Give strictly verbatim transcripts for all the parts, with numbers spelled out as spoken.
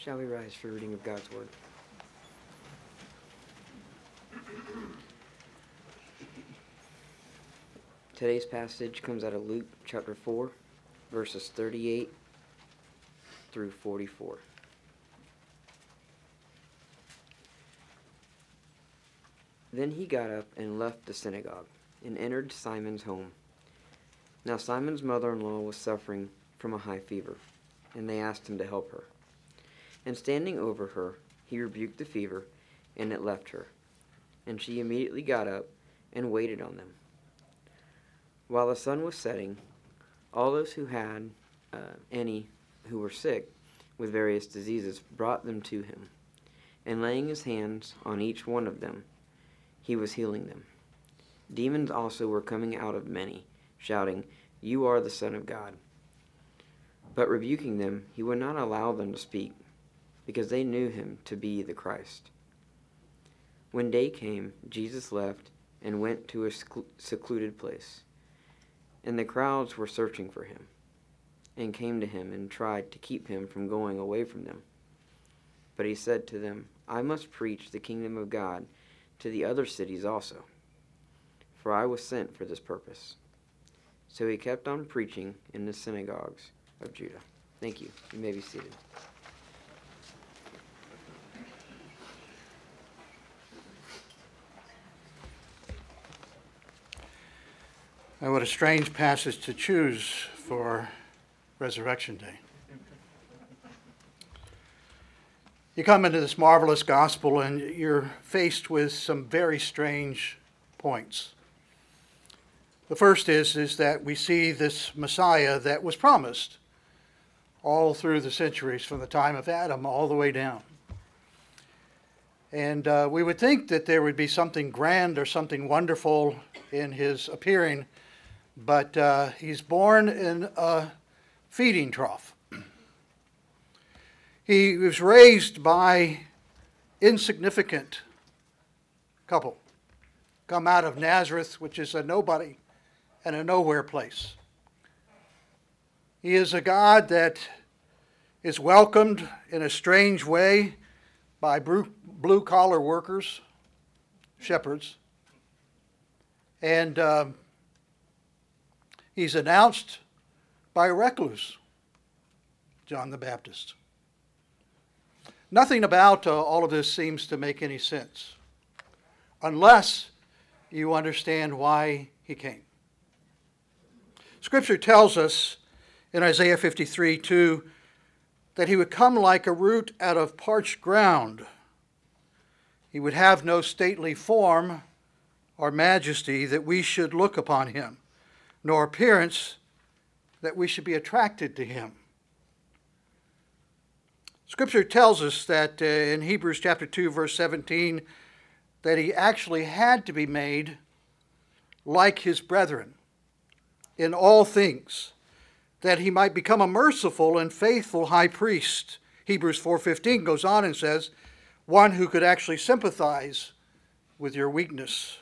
Shall we rise for reading of God's Word? Today's passage comes out of Luke chapter four, verses thirty-eight through forty-four. Then he got up and left the synagogue and entered Simon's home. Now Simon's mother-in-law was suffering from a high fever, and they asked him to help her. And standing over her, he rebuked the fever, and it left her. And she immediately got up and waited on them. While the sun was setting, all those who had uh, any who were sick with various diseases brought them to him. And laying his hands on each one of them, he was healing them. Demons also were coming out of many, shouting, "You are the Son of God." But rebuking them, he would not allow them to speak, because they knew him to be the Christ. When day came, Jesus left and went to a secluded place. And the crowds were searching for him, and came to him and tried to keep him from going away from them. But he said to them, "I must preach the kingdom of God to the other cities also, for I was sent for this purpose." So he kept on preaching in the synagogues of Judah. Thank you. You may be seated. Oh, what a strange passage to choose for Resurrection Day. You come into this marvelous gospel and you're faced with some very strange points. The first is, is that we see this Messiah that was promised all through the centuries, from the time of Adam all the way down. And uh, we would think that there would be something grand or something wonderful in his appearing, but uh, he's born in a feeding trough. He was raised by insignificant couple, come out of Nazareth, which is a nobody and a nowhere place. He is a God that is welcomed in a strange way by blue-collar workers, shepherds, and uh, he's announced by a recluse, John the Baptist. Nothing about uh, all of this seems to make any sense, unless you understand why he came. Scripture tells us in Isaiah fifty-three two that he would come like a root out of parched ground. He would have no stately form or majesty that we should look upon him, nor appearance that we should be attracted to him. Scripture tells us that uh, in Hebrews chapter two, verse seventeen, that he actually had to be made like his brethren in all things, that he might become a merciful and faithful high priest. Hebrews four fifteen goes on and says, one who could actually sympathize with your weakness.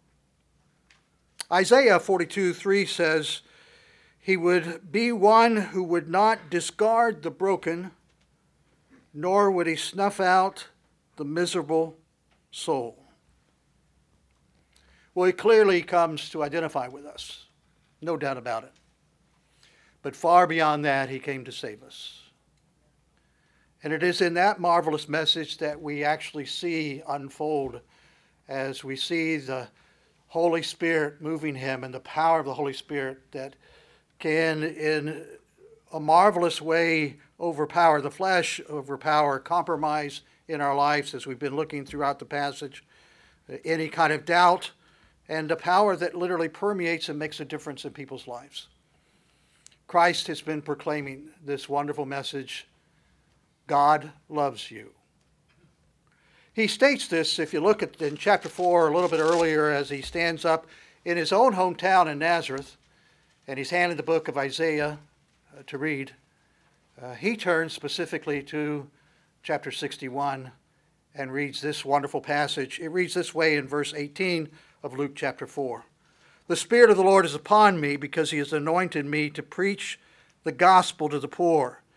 Isaiah forty-two three says, he would be one who would not discard the broken, nor would he snuff out the miserable soul. Well, he clearly comes to identify with us, no doubt about it. But far beyond that, he came to save us. And it is in that marvelous message that we actually see unfold as we see the Holy Spirit moving him and the power of the Holy Spirit that can, in a marvelous way, overpower the flesh, overpower compromise in our lives, as we've been looking throughout the passage, any kind of doubt, and a power that literally permeates and makes a difference in people's lives. Christ has been proclaiming this wonderful message: God loves you. He states this, if you look at in chapter four, a little bit earlier, as he stands up in his own hometown in Nazareth, and he's handed the book of Isaiah uh, to read. Uh, he turns specifically to chapter sixty-one and reads this wonderful passage. It reads this way in verse eighteen of Luke chapter four. The Spirit of the Lord is upon me, because he has anointed me to preach the gospel to the poor.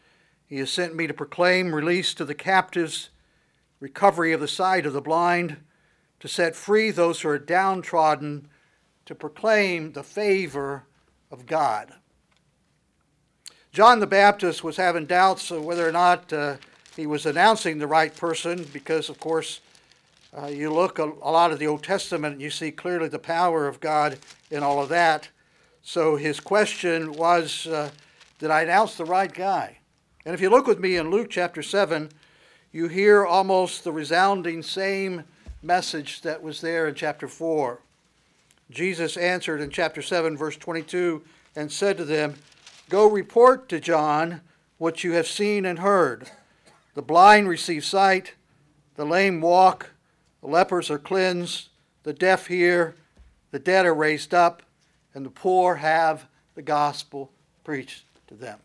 He has sent me to proclaim release to the captives, recovery of the sight of the blind, to set free those who are downtrodden, to proclaim the favor of God. John the Baptist was having doubts of whether or not uh, he was announcing the right person because, of course, uh, you look a, a lot of the Old Testament and you see clearly the power of God in all of that. So his question was, uh, did I announce the right guy? And if you look with me in Luke chapter seven, you hear almost the resounding same message that was there in chapter four. Jesus answered in chapter seven, verse twenty-two, and said to them, "Go report to John what you have seen and heard. The blind receive sight, the lame walk, the lepers are cleansed, the deaf hear, the dead are raised up, and the poor have the gospel preached to them."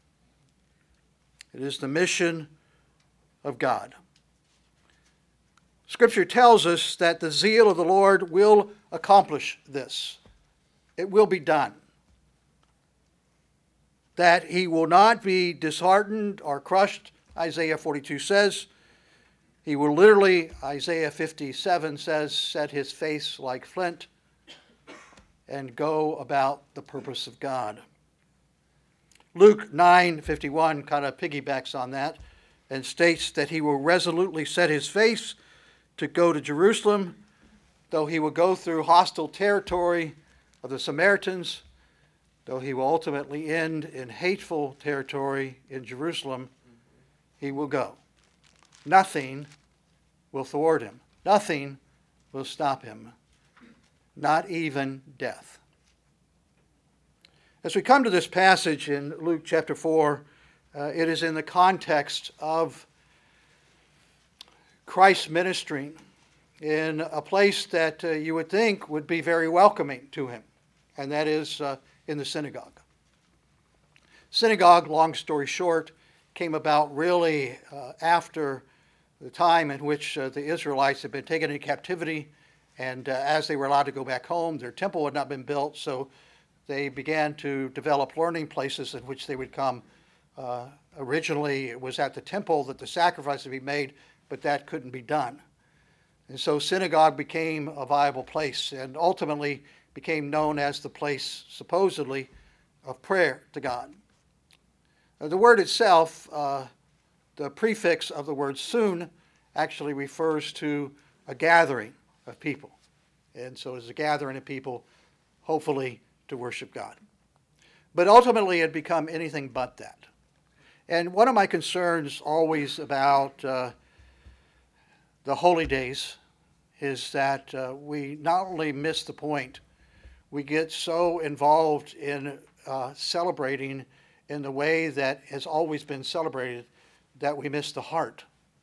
It is the mission of God. Scripture tells us that the zeal of the Lord will accomplish this. It will be done. That he will not be disheartened or crushed, Isaiah forty-two says. He will literally, Isaiah fifty-seven says, set his face like flint and go about the purpose of God. Luke nine fifty-one kind of piggybacks on that and states that he will resolutely set his face to go to Jerusalem, though he will go through hostile territory of the Samaritans, though he will ultimately end in hateful territory in Jerusalem, he will go. Nothing will thwart him. Nothing will stop him. Not even death. As we come to this passage in Luke chapter four, uh, it is in the context of Christ's ministering in a place that uh, you would think would be very welcoming to him, and that is uh, in the synagogue. Synagogue, long story short, came about really uh, after the time in which uh, the Israelites had been taken into captivity, and uh, as they were allowed to go back home, their temple had not been built, so they began to develop learning places in which they would come. Uh, originally, it was at the temple that the sacrifice would be made, but that couldn't be done. And so synagogue became a viable place and ultimately became known as the place, supposedly, of prayer to God. Now, the word itself, uh, the prefix of the word soon, actually refers to a gathering of people. And so it's a gathering of people, hopefully, to worship God. But ultimately, it had become anything but that. And one of my concerns always about uh, the holy days is that uh, we not only miss the point, we get so involved in uh, celebrating in the way that has always been celebrated that we miss the heart.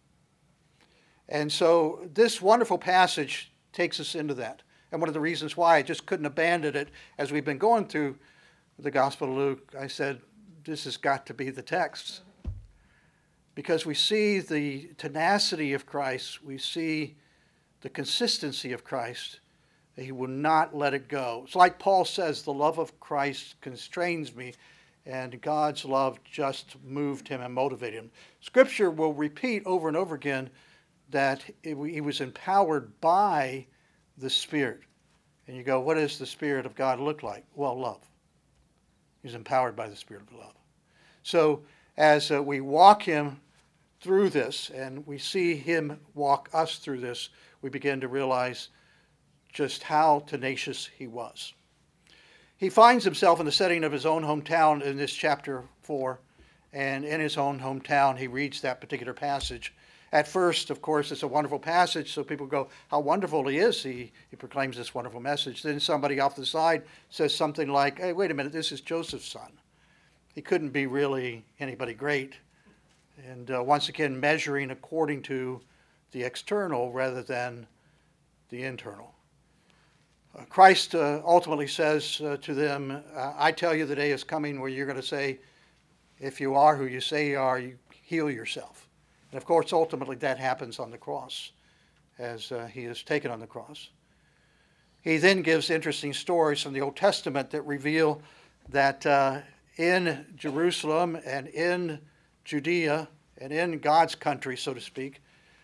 And so this wonderful passage takes us into that. And one of the reasons why I just couldn't abandon it as we've been going through the Gospel of Luke, I said, this has got to be the text. Because we see the tenacity of Christ, we see the consistency of Christ, that he will not let it go. It's like Paul says, the love of Christ constrains me, and God's love just moved him and motivated him. Scripture will repeat over and over again that it, he was empowered by the Spirit. And you go, what does the Spirit of God look like? Well, love. He's empowered by the Spirit of love. So as uh, we walk him through this and we see him walk us through this, we begin to realize just how tenacious he was. He finds himself in the setting of his own hometown in this chapter four, and in his own hometown he reads that particular passage. At first, of course, it's a wonderful passage, so people go, how wonderful he is. He, he proclaims this wonderful message. Then somebody off the side says something like, hey, wait a minute, this is Joseph's son. He couldn't be really anybody great. And uh, once again, measuring according to the external rather than the internal. Uh, Christ uh, ultimately says uh, to them, uh, I tell you the day is coming where you're going to say, if you are who you say you are, you heal yourself. And of course, ultimately that happens on the cross as uh, he is taken on the cross. He then gives interesting stories from the Old Testament that reveal that uh, in Jerusalem and in Judea and in God's country, so to speak,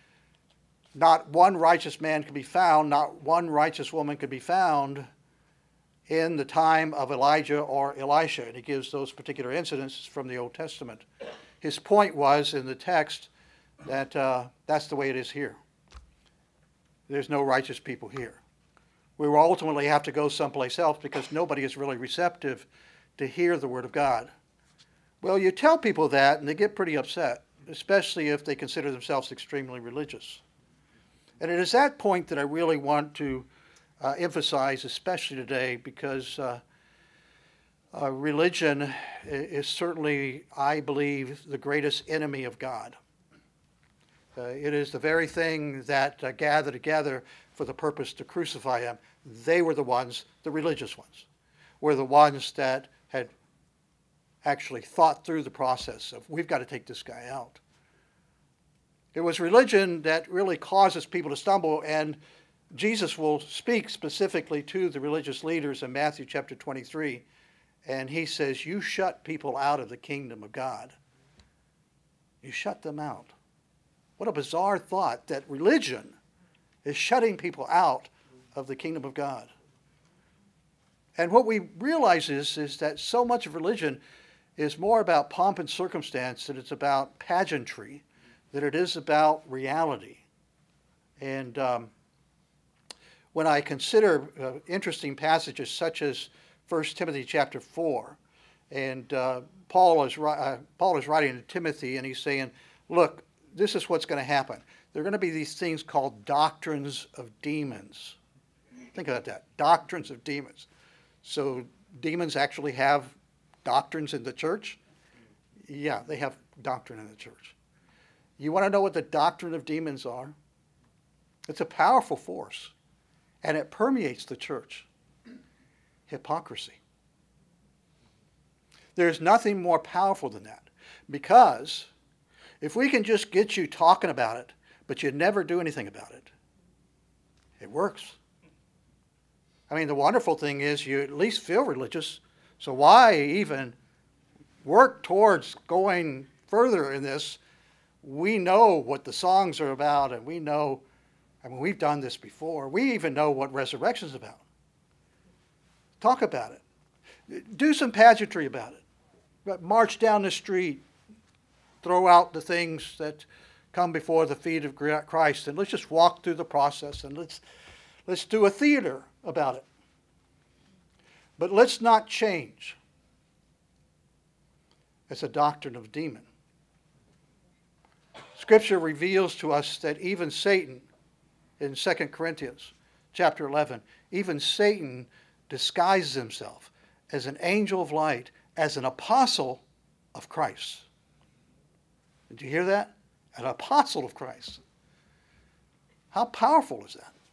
not one righteous man could be found, not one righteous woman could be found in the time of Elijah or Elisha. And he gives those particular incidents from the Old Testament. His point was in the text that uh, that's the way it is here. There's no righteous people here. We will ultimately have to go someplace else because nobody is really receptive to hear the Word of God. Well, you tell people that and they get pretty upset, especially if they consider themselves extremely religious. And it is that point that I really want to uh, emphasize, especially today, because uh, uh, religion is certainly, I believe, the greatest enemy of God. Uh, it is the very thing that uh, gathered together for the purpose to crucify him. They were the ones, the religious ones, were the ones that had actually thought through the process of, we've got to take this guy out. It was religion that really causes people to stumble, and Jesus will speak specifically to the religious leaders in Matthew chapter twenty-three, and he says, you shut people out of the kingdom of God. You shut them out. What a bizarre thought that religion is shutting people out of the kingdom of God. And what we realize is, is that so much of religion is more about pomp and circumstance than it's about pageantry, that it is about reality. And um, when I consider uh, interesting passages such as First Timothy chapter four, and uh, Paul is uh, Paul is writing to Timothy, and he's saying, look, this is what's going to happen. There are going to be these things called doctrines of demons. Think about that, doctrines of demons. So demons actually have doctrines in the church? Yeah, they have doctrine in the church. You want to know what the doctrine of demons are? It's a powerful force, and it permeates the church. Hypocrisy. There's nothing more powerful than that, because if we can just get you talking about it, but you never do anything about it, it works. I mean, the wonderful thing is you at least feel religious, so why even work towards going further in this? We know what the songs are about, and we know, I mean, we've done this before. We even know what resurrection is about. Talk about it. Do some pageantry about it. March down the street. Throw out the things that come before the feet of Christ, and let's just walk through the process, and let's let's do a theater about it. But let's not change. It's a doctrine of demon. Scripture reveals to us that even Satan, in Second Corinthians chapter eleven, even Satan disguises himself as an angel of light, as an apostle of Christ. Did you hear that? An apostle of Christ. How powerful is that?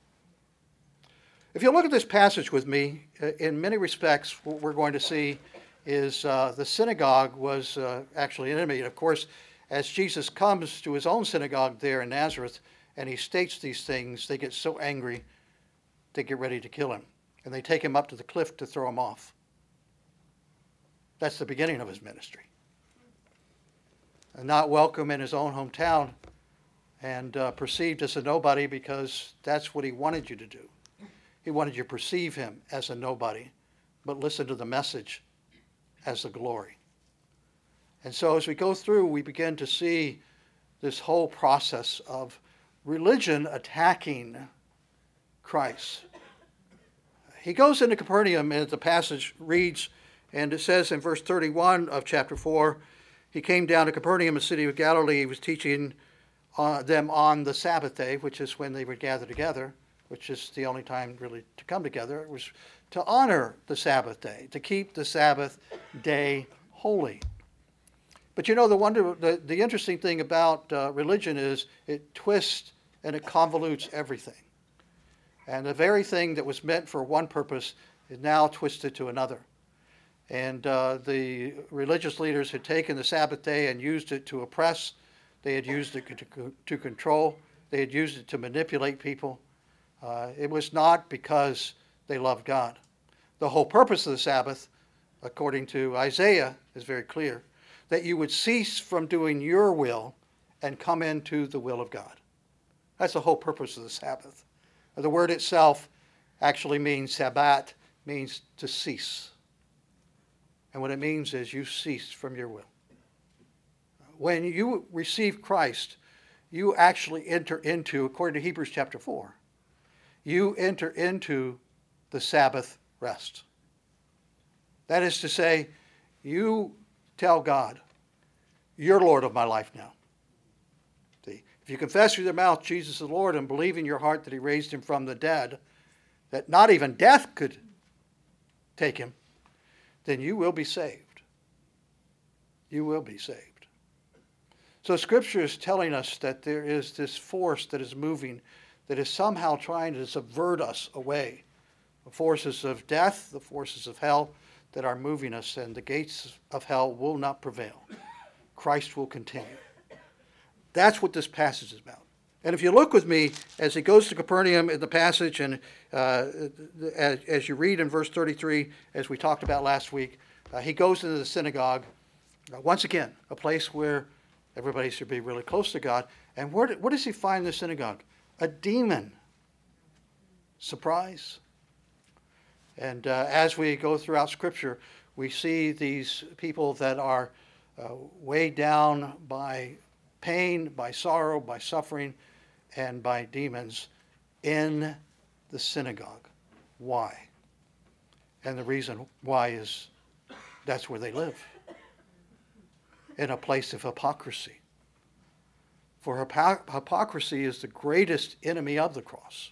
If you look at this passage with me, in many respects, what we're going to see is uh, the synagogue was uh, actually an enemy. And of course, as Jesus comes to his own synagogue there in Nazareth, and he states these things, they get so angry, they get ready to kill him. And they take him up to the cliff to throw him off. That's the beginning of his ministry. And not welcome in his own hometown, and uh, perceived as a nobody, because that's what he wanted you to do. He wanted you to perceive him as a nobody, but listen to the message as the glory. And so as we go through, we begin to see this whole process of religion attacking Christ. He goes into Capernaum, and the passage reads, and it says in verse thirty-one of chapter four, he came down to Capernaum, a city of Galilee. He was teaching uh, them on the Sabbath day, which is when they would gather together, which is the only time really to come together. It was to honor the Sabbath day, to keep the Sabbath day holy. But you know, the wonder, the, the interesting thing about uh, religion is it twists and it convolutes everything. And the very thing that was meant for one purpose is now twisted to another. And uh, the religious leaders had taken the Sabbath day and used it to oppress. They had used it to, to control. They had used it to manipulate people. Uh, it was not because they loved God. The whole purpose of the Sabbath, according to Isaiah, is very clear. that you would cease from doing your will and come into the will of God. That's the whole purpose of the Sabbath. The word itself actually means, Sabbat means to cease. And what it means is you cease from your will. When you receive Christ, you actually enter into, according to Hebrews chapter four, you enter into the Sabbath rest. That is to say, you tell God, you're Lord of my life now. See, if you confess with your mouth Jesus is the Lord and believe in your heart that he raised him from the dead, that not even death could take him, then you will be saved. You will be saved. So Scripture is telling us that there is this force that is moving, that is somehow trying to subvert us away. The forces of death, the forces of hell that are moving us, and the gates of hell will not prevail. Christ will continue. That's what this passage is about. And if you look with me, as he goes to Capernaum in the passage, and uh, as, as you read in verse thirty-three, as we talked about last week, uh, he goes into the synagogue, uh, once again, a place where everybody should be really close to God. And where, what does he find in the synagogue? A demon. Surprise. And uh, as we go throughout Scripture, we see these people that are uh, weighed down by pain, by sorrow, by suffering, and by demons in the synagogue. Why? And the reason why is that's where they live. In a place of hypocrisy. For hypo- hypocrisy is the greatest enemy of the cross.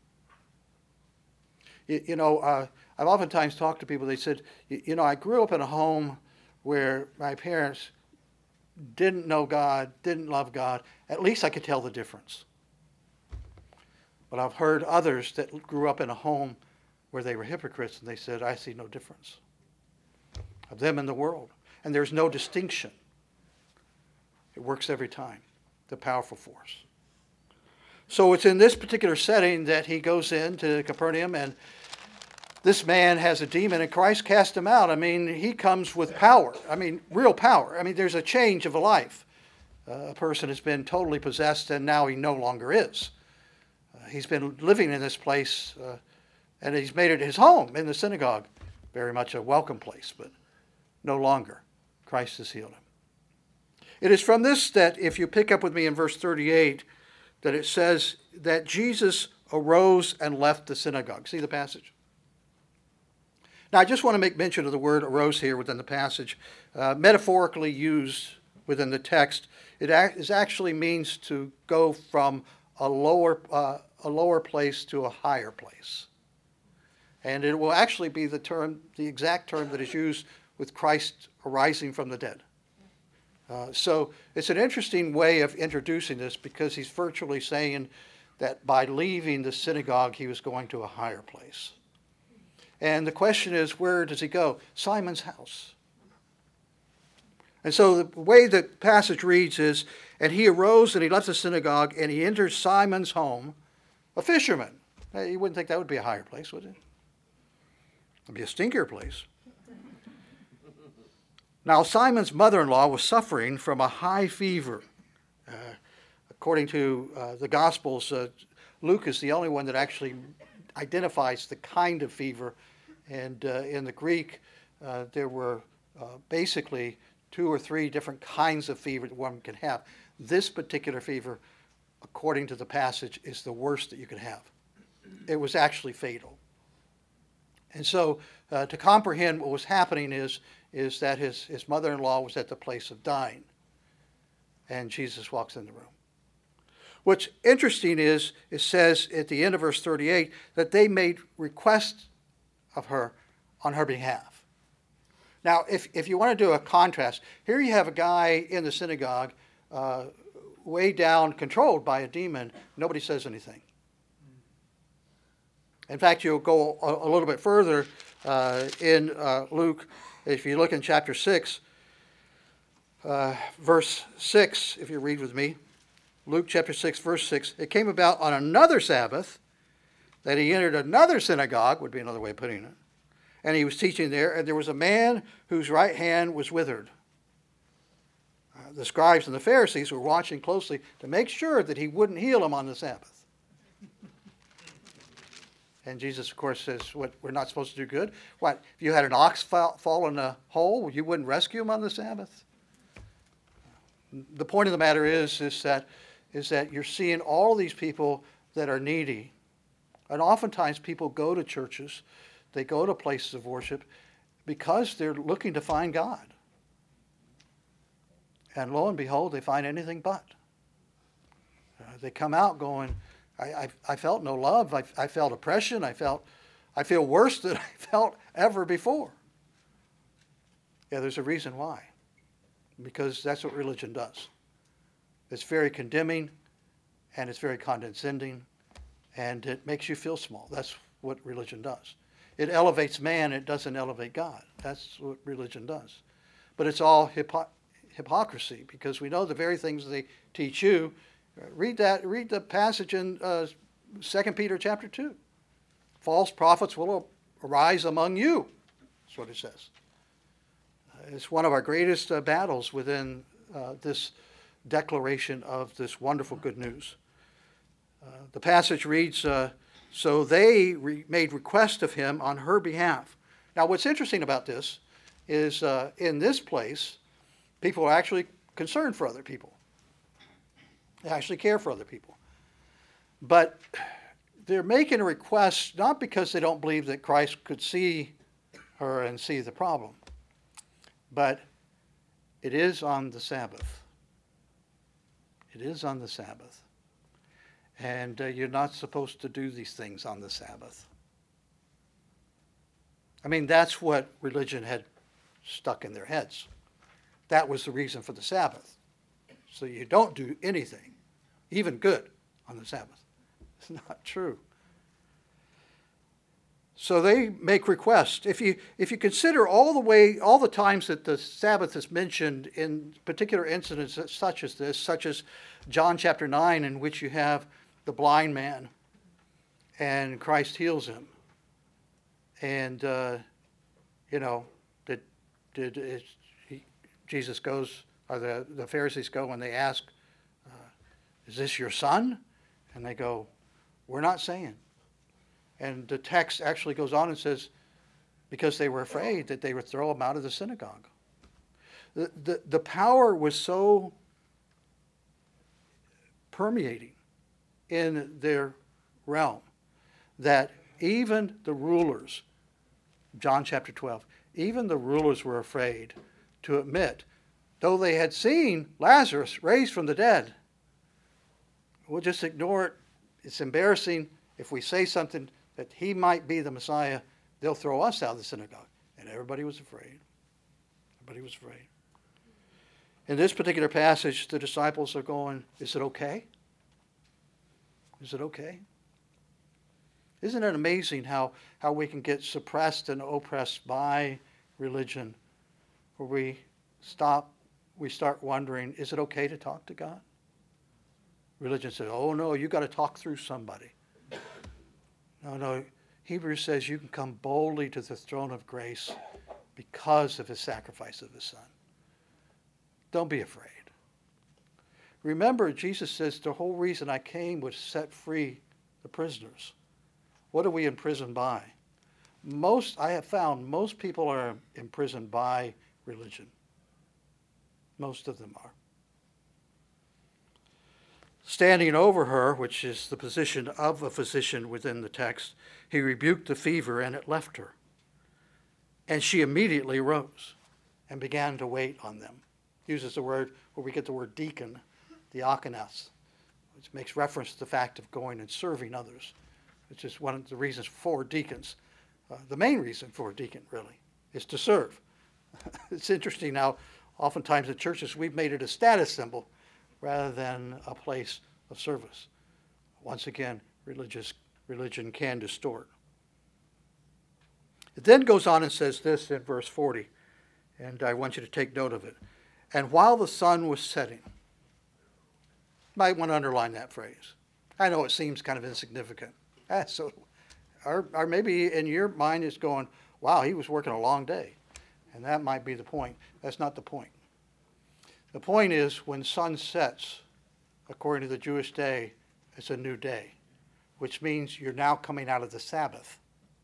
You, you know, uh, I've oftentimes talked to people, they said, you, you know, I grew up in a home where my parents didn't know God, didn't love God. At least I could tell the difference. But I've heard others that grew up in a home where they were hypocrites, and they said, I see no difference of them in the world. And there's no distinction. It works every time. The powerful force. So it's in this particular setting that he goes into Capernaum, and this man has a demon, and Christ cast him out. I mean, he comes with power. I mean, real power. I mean, there's a change of a life. Uh, a person has been totally possessed, and now he no longer is. Uh, he's been living in this place, uh, and he's made it his home in the synagogue. Very much a welcome place, but no longer. Christ has healed him. It is from this that, if you pick up with me in verse thirty-eight, that it says that Jesus arose and left the synagogue. See the passage? Now, I just want to make mention of the word arose here within the passage. Uh, metaphorically used within the text, it is actually means to go from a lower, uh, a lower place to a higher place. And it will actually be the term, the exact term that is used with Christ arising from the dead. Uh, so it's an interesting way of introducing this, because he's virtually saying that by leaving the synagogue, he was going to a higher place. And the question is, where does he go? Simon's house. And so the way the passage reads is, and he arose and he left the synagogue and he entered Simon's home, a fisherman. Now, you wouldn't think that would be a higher place, would it? It'd be a stinkier place. Now, Simon's mother-in-law was suffering from a high fever. Uh, according to uh, the Gospels, uh, Luke is the only one that actually identifies the kind of fever. And uh, in the Greek, uh, there were uh, basically two or three different kinds of fever that one can have. This particular fever, according to the passage, is the worst that you could have. It was actually fatal. And so uh, to comprehend what was happening is, is that his, his mother-in-law was at the place of dying. And Jesus walks in the room. What's interesting is, it says at the end of verse thirty-eight that they made requests of her on her behalf. Now, if, if you want to do a contrast, here you have a guy in the synagogue uh, way down, controlled by a demon. Nobody says anything. In fact, you'll go a, a little bit further uh, in uh, Luke. If you look in chapter six, uh, verse six, if you read with me, Luke chapter six, verse six, it came about on another Sabbath that he entered another synagogue, would be another way of putting it, and he was teaching there, and there was a man whose right hand was withered. Uh, the scribes and the Pharisees were watching closely to make sure that he wouldn't heal them on the Sabbath. And Jesus, of course, says, what, we're not supposed to do good? What, if you had an ox fall, fall in a hole, you wouldn't rescue him on the Sabbath? The point of the matter is, is that, is that you're seeing all these people that are needy. And oftentimes people go to churches, they go to places of worship because they're looking to find God. And lo and behold, they find anything but. Uh, they come out going, I, I, I felt no love. I, I felt oppression. I felt, I feel worse than I felt ever before. Yeah, there's a reason why. Because that's what religion does. It's very condemning, and it's very condescending, and it makes you feel small. That's what religion does. It elevates man. It doesn't elevate God. That's what religion does. But it's all hypocrisy. hypocrisy, because we know the very things they teach you. Read that. Read the passage in uh, Second Peter chapter two. False prophets will arise among you. That's what it says. It's one of our greatest uh, battles within uh, this declaration of this wonderful good news. Uh, the passage reads, uh, so they re- made request of him on her behalf. Now, what's interesting about this is uh, in this place, people are actually concerned for other people. They actually care for other people. But they're making a request not because they don't believe that Christ could see her and see the problem, but it is on the Sabbath. It is on the Sabbath. And uh, you're not supposed to do these things on the Sabbath. I mean, that's what religion had stuck in their heads. That was the reason for the Sabbath. So you don't do anything, even good, on the Sabbath. It's not true. So they make requests. If you if you consider all the way, all the times that the Sabbath is mentioned in particular incidents such as this, such as John chapter nine, in which you have the blind man, and Christ heals him, and uh, you know, did did it, he, Jesus goes, or the the Pharisees go and they ask, uh, "Is this your son?" And they go, "We're not saying." And the text actually goes on and says, because they were afraid that they would throw him out of the synagogue. The, the, the power was so permeating in their realm that even the rulers, John chapter twelve, even the rulers were afraid to admit, though they had seen Lazarus raised from the dead, we'll just ignore it. It's embarrassing if we say something that he might be the Messiah, they'll throw us out of the synagogue. And everybody was afraid. Everybody was afraid. In this particular passage, the disciples are going, is it okay? Is it okay? Isn't it amazing how, how we can get suppressed and oppressed by religion, where we stop, we start wondering, is it okay to talk to God? Religion says, oh no, you got to talk through somebody. No, no. Hebrews says you can come boldly to the throne of grace because of his sacrifice of his son. Don't be afraid. Remember, Jesus says the whole reason I came was to set free the prisoners. What are we imprisoned by? Most, I have found, most people are imprisoned by religion. Most of them are. Standing over her, which is the position of a physician within the text, he rebuked the fever and it left her. And she immediately rose and began to wait on them. Uses the word where we get the word deacon, diakonos, which makes reference to the fact of going and serving others, which is one of the reasons for deacons. Uh, the main reason for a deacon, really, is to serve. It's interesting now, oftentimes in churches, we've made it a status symbol rather than a place of service. Once again, religious religion can distort. It then goes on and says this in verse forty, and I want you to take note of it. And while the sun was setting, might want to underline that phrase. I know it seems kind of insignificant. Ah, so, or, or maybe in your mind it's going, wow, he was working a long day. And that might be the point. That's not the point. The point is, when sun sets, according to the Jewish day, it's a new day, which means you're now coming out of the Sabbath.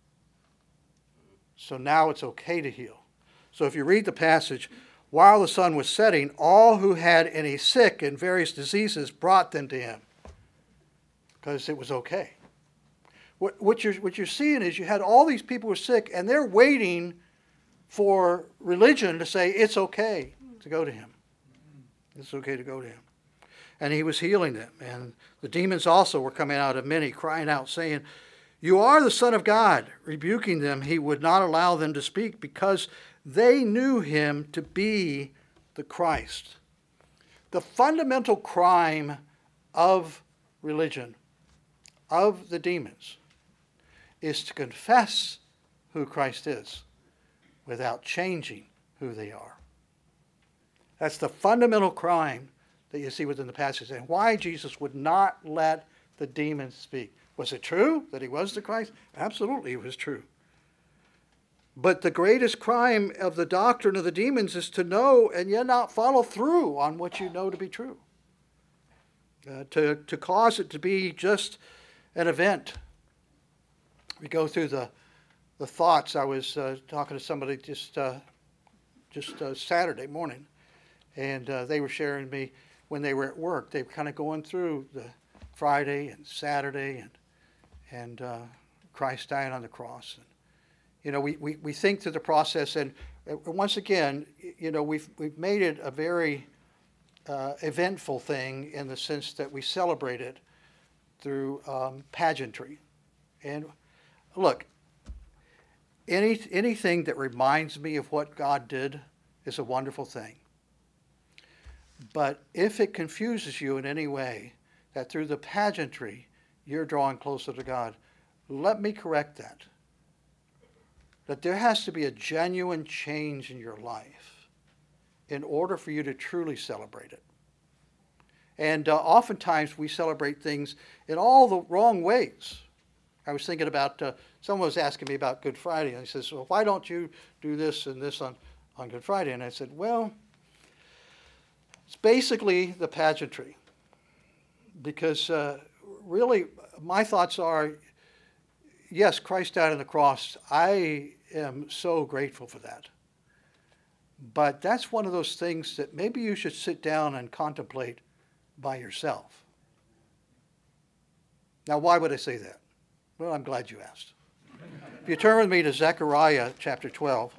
So now it's okay to heal. So if you read the passage, while the sun was setting, all who had any sick and various diseases brought them to him, because it was okay. What, what, you're, what you're seeing is you had all these people who were sick, and they're waiting for religion to say it's okay to go to him. It's okay to go to him. And he was healing them. And the demons also were coming out of many, crying out, saying, "You are the Son of God." Rebuking them, he would not allow them to speak because they knew him to be the Christ. The fundamental crime of religion, of the demons, is to confess who Christ is without changing who they are. That's the fundamental crime that you see within the passage, and why Jesus would not let the demons speak. Was it true that he was the Christ? Absolutely, it was true. But the greatest crime of the doctrine of the demons is to know and yet not follow through on what you know to be true. Uh, to, to cause it to be just an event. We go through the, the thoughts. I was uh, talking to somebody just, uh, just uh, Saturday morning, and uh, they were sharing me when they were at work. They were kind of going through the Friday and Saturday and, and uh, Christ dying on the cross. And, you know, we, we, we think through the process, and uh, once again, you know, we've, we've made it a very uh, eventful thing in the sense that we celebrate it through um, pageantry. And look, any, anything that reminds me of what God did is a wonderful thing. But if it confuses you in any way, that through the pageantry you're drawing closer to God, let me correct that. That there has to be a genuine change in your life in order for you to truly celebrate it. And uh, oftentimes we celebrate things in all the wrong ways. I was thinking about, uh, someone was asking me about Good Friday, and he says, well, why don't you do this and this on, on Good Friday? And I said, well, it's basically the pageantry. Because uh, really, my thoughts are, yes, Christ died on the cross. I am so grateful for that. But that's one of those things that maybe you should sit down and contemplate by yourself. Now, why would I say that? Well, I'm glad you asked. If you turn with me to Zechariah chapter twelve,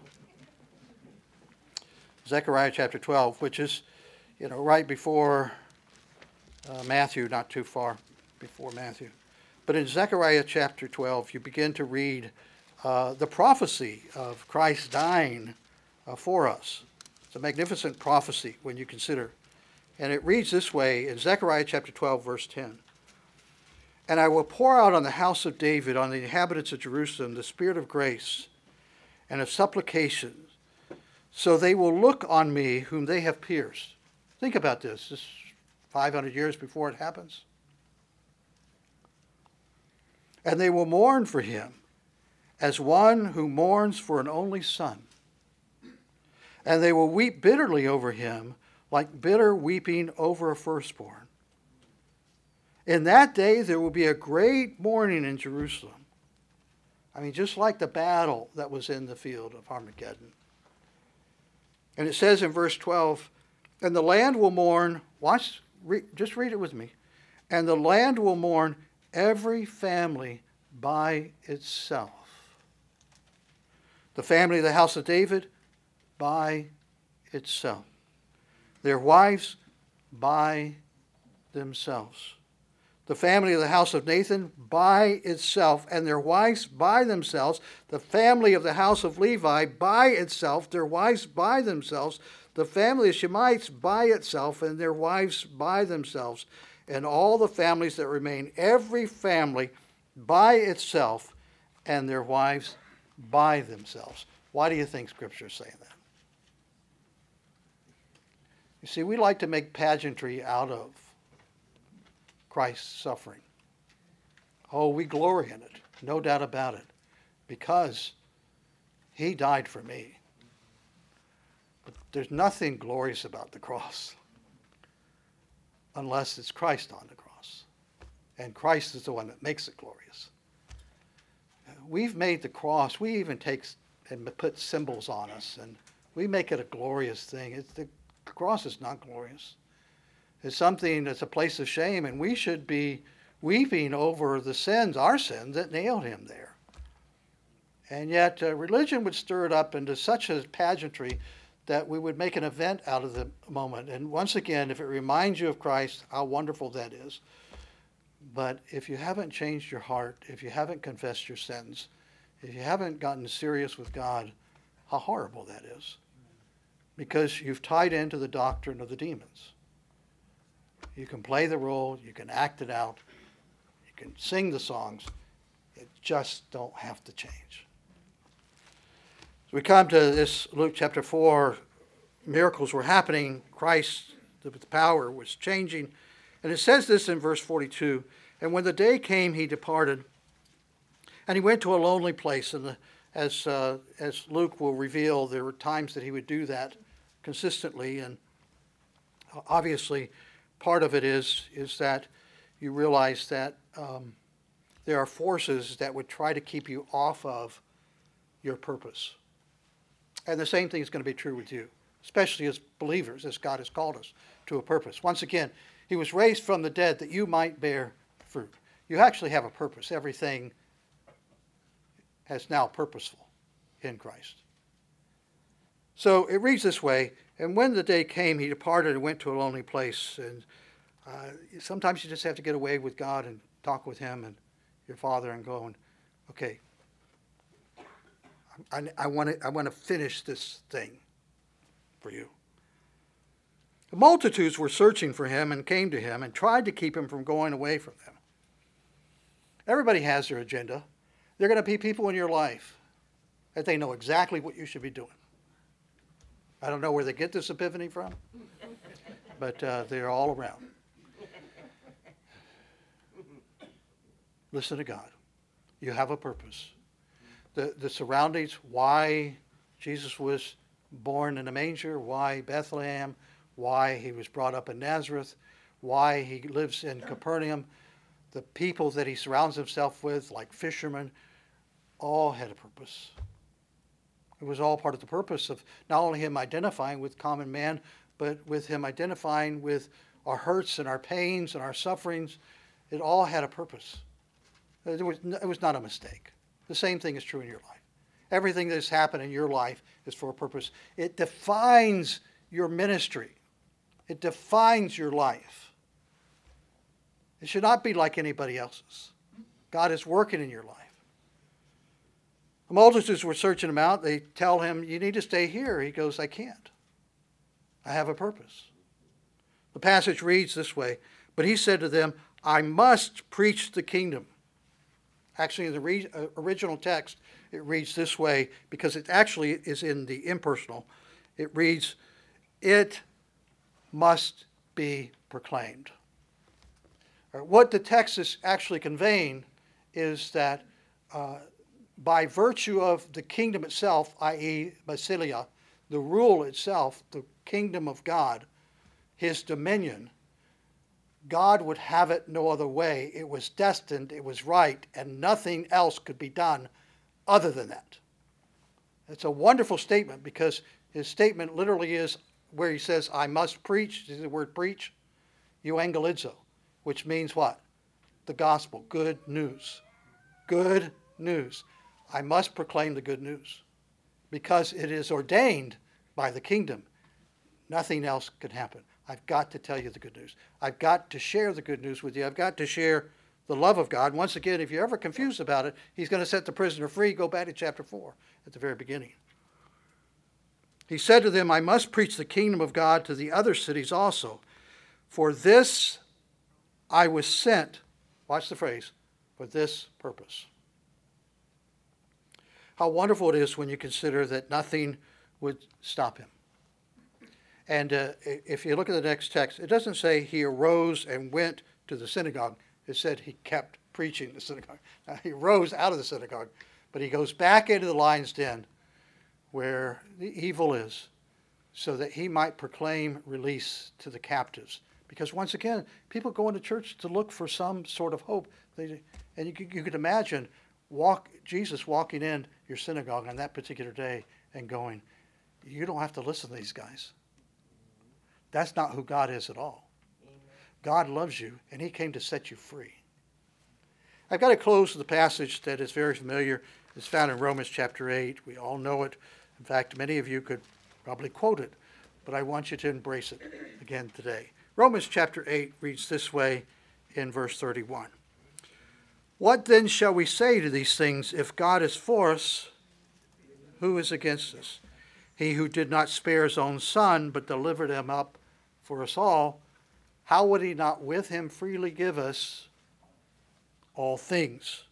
Zechariah chapter twelve, which is, you know, right before uh, Matthew, not too far before Matthew. But in Zechariah chapter twelve, you begin to read uh, the prophecy of Christ dying uh, for us. It's a magnificent prophecy when you consider. And it reads this way in Zechariah chapter twelve, verse ten. "And I will pour out on the house of David, on the inhabitants of Jerusalem, the spirit of grace and of supplication, so they will look on me whom they have pierced." Think about this. This is five hundred years before it happens. "And they will mourn for him as one who mourns for an only son. And they will weep bitterly over him like bitter weeping over a firstborn. In that day there will be a great mourning in Jerusalem." I mean, just like the battle that was in the field of Armageddon. And it says in verse twelve, "And the land will mourn," watch, re, just read it with me. "And the land will mourn every family by itself. The family of the house of David by itself. Their wives by themselves. The family of the house of Nathan by itself, and their wives by themselves. The family of the house of Levi by itself, their wives by themselves. The family of Shemites by itself, and their wives by themselves. And all the families that remain, every family by itself, and their wives by themselves." Why do you think Scripture is saying that? You see, we like to make pageantry out of Christ's suffering. Oh, we glory in it, no doubt about it, because he died for me. But there's nothing glorious about the cross. unless it's Christ on the cross. And Christ is the one that makes it glorious. We've made the cross, we even take and put symbols on us, and we make it a glorious thing. It's, the cross is not glorious. It's something that's a place of shame, and we should be weeping over the sins, our sins, that nailed him there. And yet uh, religion would stir it up into such a pageantry that we would make an event out of the moment. And once again, if it reminds you of Christ, how wonderful that is. But if you haven't changed your heart, if you haven't confessed your sins, if you haven't gotten serious with God, how horrible that is. Because you've tied into the doctrine of the demons. You can play the role, you can act it out, you can sing the songs. It just don't have to change. So we come to this Luke chapter four. Miracles were happening. Christ, the power was changing. And it says this in verse forty-two. And when the day came, he departed. And he went to a lonely place. And the, as, uh, as Luke will reveal, there were times that he would do that consistently. And obviously, part of it is, is that you realize that um, there are forces that would try to keep you off of your purpose. And the same thing is going to be true with you, especially as believers, as God has called us to a purpose. Once again, he was raised from the dead that you might bear fruit. You actually have a purpose. Everything has now purposeful in Christ. So it reads this way, and when the day came, he departed and went to a lonely place. And uh, sometimes you just have to get away with God and talk with him and your Father and go, and, okay, I, I want to I want to finish this thing for you. The multitudes were searching for him and came to him and tried to keep him from going away from them. Everybody has their agenda. There are going to be people in your life that they know exactly what you should be doing. I don't know where they get this epiphany from, but uh, they're all around. Listen to God. You have a purpose. The, the surroundings, why Jesus was born in a manger, why Bethlehem, why he was brought up in Nazareth, why he lives in Capernaum, the people that he surrounds himself with, like fishermen, all had a purpose. It was all part of the purpose of not only him identifying with common man, but with him identifying with our hurts and our pains and our sufferings. It all had a purpose. It was, it was not a mistake. The same thing is true in your life. Everything that has happened in your life is for a purpose. It defines your ministry. It defines your life. It should not be like anybody else's. God is working in your life. The multitudes were searching him out. They tell him, you need to stay here. He goes, I can't. I have a purpose. The passage reads this way, but he said to them, I must preach the kingdom. Actually, in the re- uh, original text, it reads this way because it actually is in the impersonal. It reads, it must be proclaimed. Or what the text is actually conveying is that uh, by virtue of the kingdom itself, that is. Basileia, the rule itself, the kingdom of God, his dominion, God would have it no other way. It was destined, it was right, and nothing else could be done other than that. It's a wonderful statement because his statement literally is where he says, I must preach, the word preach, euangelizo, which means what? The gospel, good news. Good news. I must proclaim the good news because it is ordained by the kingdom. Nothing else can happen. I've got to tell you the good news. I've got to share the good news with you. I've got to share the love of God. Once again, if you're ever confused about it, he's going to set the prisoner free. Go back to chapter four at the very beginning. He said to them, I must preach the kingdom of God to the other cities also. For this I was sent, watch the phrase, for this purpose. How wonderful it is when you consider that nothing would stop him. And uh, if you look at the next text, it doesn't say he arose and went to the synagogue. It said he kept preaching the synagogue. Now, he rose out of the synagogue, but he goes back into the lion's den where the evil is so that he might proclaim release to the captives Because once again, people go into church to look for some sort of hope. They, and you, you could imagine walk, Jesus walking in your synagogue on that particular day and going, you don't have to listen to these guys. That's not who God is at all. God loves you, and he came to set you free. I've got to close with a passage that is very familiar. It's found in Romans chapter eight. We all know it. In fact, many of you could probably quote it, but I want you to embrace it again today. Romans chapter eight reads this way in verse thirty-one. What then shall we say to these things? If God is for us, who is against us? He who did not spare his own son, but delivered him up for us all, how would he not with him freely give us all things?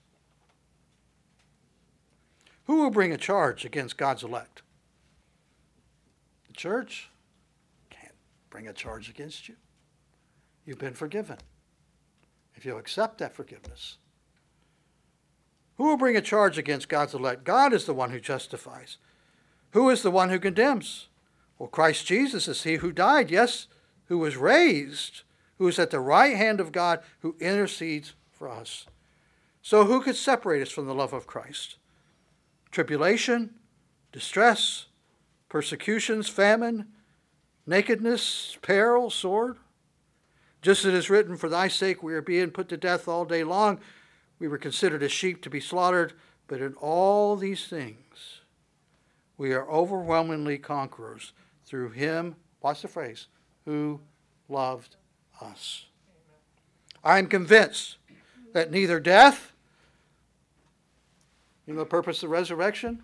Who will bring a charge against God's elect? The church can't bring a charge against you. You've been forgiven. If you'll accept that forgiveness. Who will bring a charge against God's elect? God is the one who justifies. Who is the one who condemns? Well, Christ Jesus is he who died, yes, who was raised, who is at the right hand of God, who intercedes for us. So who could separate us from the love of Christ? Tribulation, distress, persecutions, famine, nakedness, peril, sword? Just as it is written, for thy sake we are being put to death all day long. We were considered as sheep to be slaughtered, but in all these things we are overwhelmingly conquerors through him, watch the phrase, who loved us. I am convinced that neither death, you know the purpose of the resurrection?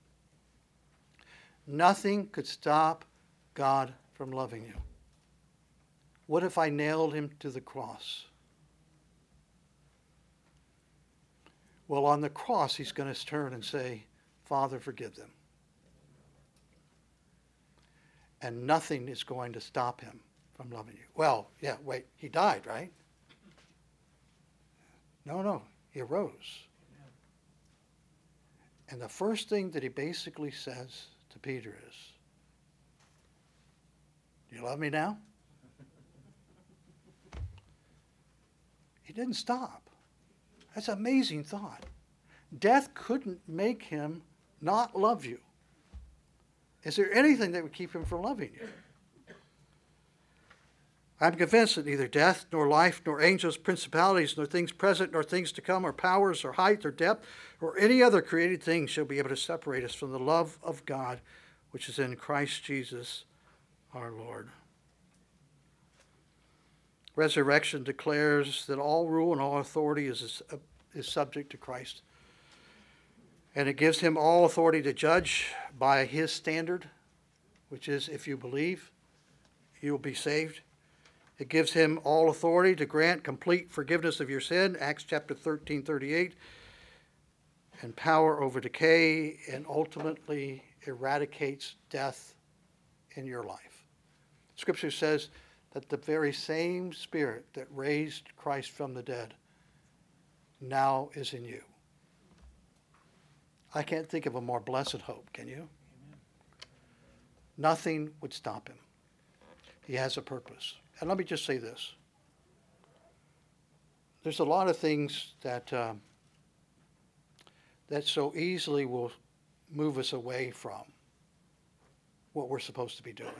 Nothing could stop God from loving you. What if I nailed him to the cross? Well, on the cross, he's going to turn and say, Father, forgive them. And nothing is going to stop him from loving you. Well, yeah, wait, he died, right? No, no, he arose. And the first thing that he basically says to Peter is, do you love me now? He didn't stop. That's an amazing thought. Death couldn't make him not love you. Is there anything that would keep him from loving you? I'm convinced that neither death, nor life, nor angels, principalities, nor things present, nor things to come, or powers, or height, or depth, or any other created thing shall be able to separate us from the love of God, which is in Christ Jesus our Lord. Resurrection declares that all rule and all authority is, is subject to Christ. And it gives him all authority to judge by his standard, which is if you believe, you will be saved. It gives him all authority to grant complete forgiveness of your sin, Acts chapter thirteen, thirty-eight, and power over decay, and ultimately eradicates death in your life. Scripture says that the very same Spirit that raised Christ from the dead now is in you. I can't think of a more blessed hope, can you? Amen. Nothing would stop him. He has a purpose. And let me just say this. There's a lot of things that uh, that so easily will move us away from what we're supposed to be doing.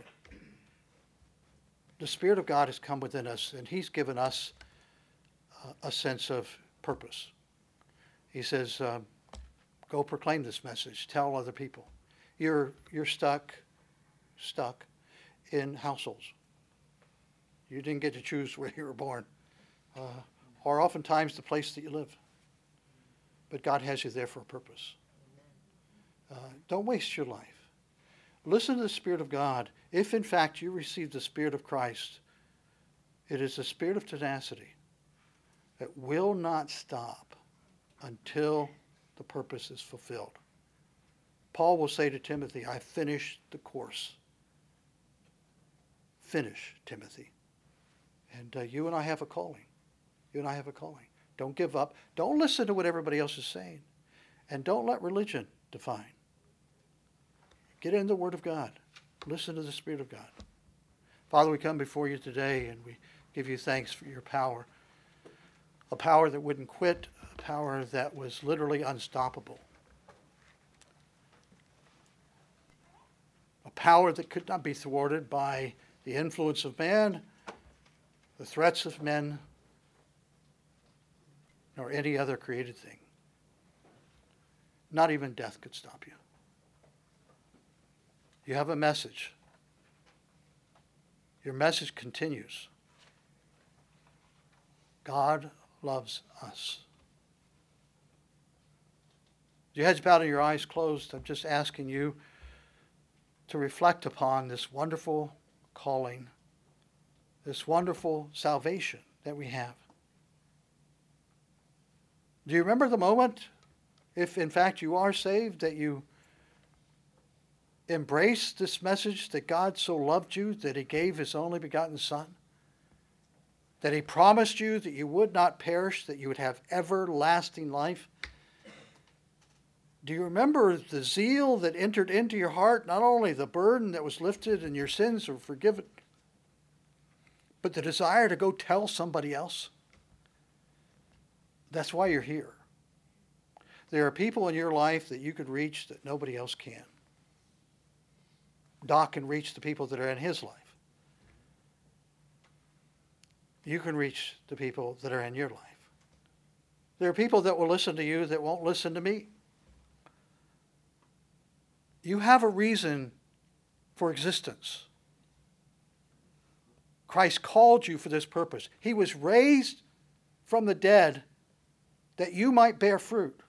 The Spirit of God has come within us, and he's given us uh, a sense of purpose. He says, uh, go proclaim this message. Tell other people. You're, you're stuck, stuck in households. You didn't get to choose where you were born, uh, or oftentimes the place that you live. But God has you there for a purpose. Uh, don't waste your life. Listen to the Spirit of God. If in fact you receive the Spirit of Christ, it is the spirit of tenacity that will not stop until the purpose is fulfilled. Paul will say to Timothy, I finished the course. Finish, Timothy. And uh, you and I have a calling. You and I have a calling. Don't give up. Don't listen to what everybody else is saying. And don't let religion define. Get in the Word of God. Listen to the Spirit of God. Father, we come before you today and we give you thanks for your power. A power that wouldn't quit, a power that was literally unstoppable. A power that could not be thwarted by the influence of man, the threats of men, nor any other created thing. Not even death could stop you. You have a message. Your message continues. God loves us. Your heads bowed and your eyes closed. I'm just asking you to reflect upon this wonderful calling, this wonderful salvation that we have. Do you remember the moment, if in fact you are saved, that you embraced this message that God so loved you that he gave his only begotten Son? That he promised you that you would not perish, that you would have everlasting life? Do you remember the zeal that entered into your heart? Not only the burden that was lifted and your sins were forgiven, but the desire to go tell somebody else? That's why you're here. There are people in your life that you could reach that nobody else can. Doc can reach the people that are in his life. You can reach the people that are in your life. There are people that will listen to you that won't listen to me. You have a reason for existence. Christ called you for this purpose. He was raised from the dead that you might bear fruit.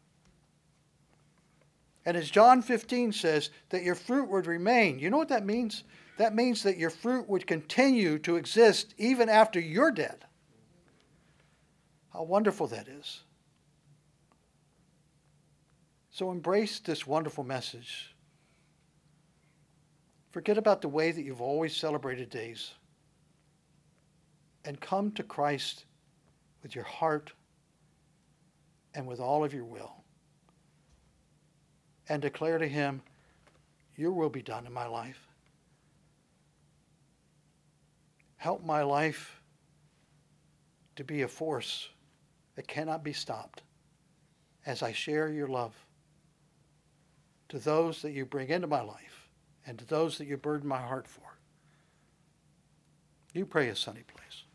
And as John fifteen says, that your fruit would remain. You know what that means? That means that your fruit would continue to exist even after you're dead. How wonderful that is. So embrace this wonderful message. Forget about the way that you've always celebrated days. And come to Christ with your heart and with all of your will. And declare to him, your will be done in my life. Help my life to be a force that cannot be stopped as I share your love to those that you bring into my life and to those that you burden my heart for. You pray as Sonny plays.